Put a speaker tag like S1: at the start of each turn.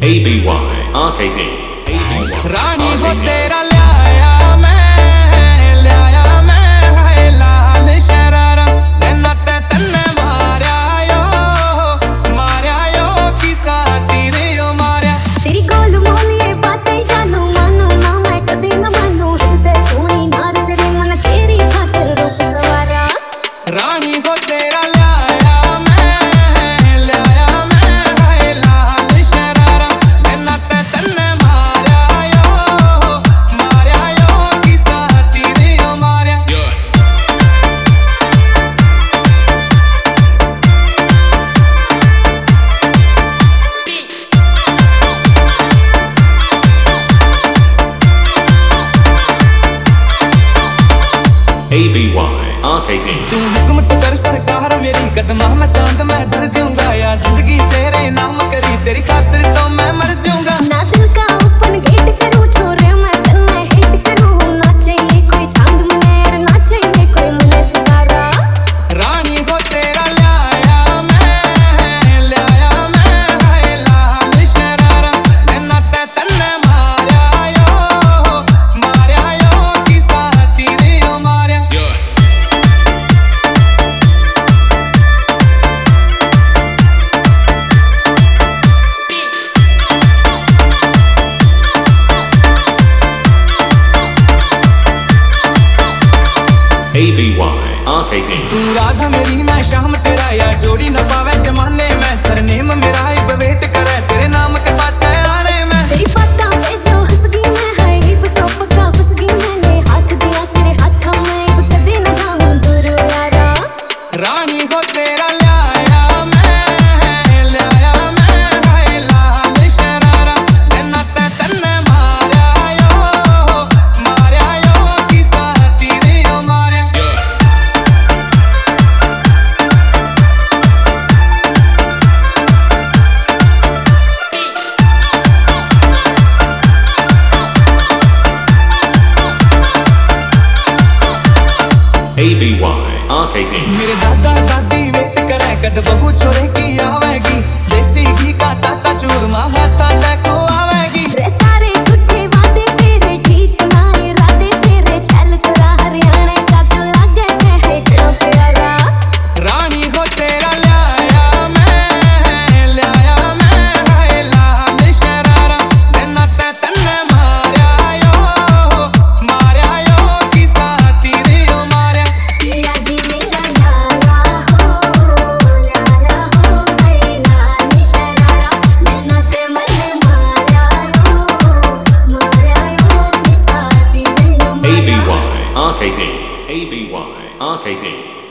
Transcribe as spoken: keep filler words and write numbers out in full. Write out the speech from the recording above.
S1: A B Y R K D A B Y
S2: रानी हो तेरा लाया मैं लाया मैं है लाल शरारा देना ते तन्ने मारया यो मारया यो किसा तेरे यो मारया
S3: तेरी गोल मोलिए बातें जानो मानो ना मैं कदे न मानो हृदय सोनी नार तेरे मन तेरी खातिर रूप सवारा
S2: रानी हो तेरा लाया मैं लाया मैं है लाल शरारा देना ते तन्ने मारया यो मारया यो किसा तेरे यो मारया
S1: A B Y R K D
S2: तू हुकूमत कर सरकार मेरी कदमा में चांद मैं धर दूंगा या जिंदगी तेरे नाम करी तेरी खातिर तो मैं मर जाऊंगा
S3: ना दिल का ओपन गेट करूं छोरे मैं तन्ने हिट करूं ना चाहिए कोई चांद मनेर ना चाहिए कोई मने सितारा
S2: रानी हो तेरा लाया मैं लाया मैं है लाल शरारा देना ते तन्ने मारया यो मारया यो किसा तेरे यो मारया
S1: A B Y R K D
S2: तू राधा मेरी मैं शाम तेरा या जोड़ी न पावे जमाने में सरनेम मेरा एक वेट करे तेरे नाम के पाछे आने में
S3: तेरी पता पे जो हंसगी मैं है इब तो पक्का फंसगी मैंने हाथ दिया तेरे हाथों में इब कदे न जाऊं दूर यारा
S2: रानी हो तेरा लाया मैं लाया मैं है लाल शरारा देना ते तन्ने मारया यो मारया यो किसा तेरे यो मारया
S1: A B Y R K D
S2: मेरे दादा दादी वेट करे कद बहू छोरे की आवेगी देसी घी का ताता चूरमा हाथा देखो आवेगी
S3: रे सारे झूठे वादे तेरे ठीक ना इरादे तेरे चल चला हरियाणा का तो लगे है क्या प्यारा
S2: रानी हो तेरा लाया मैं लाया मैं है लाल शरारा देना ते तन्ने मारया यो मारया यो किसा तेरे यो मारया
S3: पिया जी मेरा लाला हो लाला हो मैं लाल शरारा देना ते मने मारया यो मारया यो किसा तेरे यो
S1: A B
S3: मारया
S1: Y R K D A B Y R K D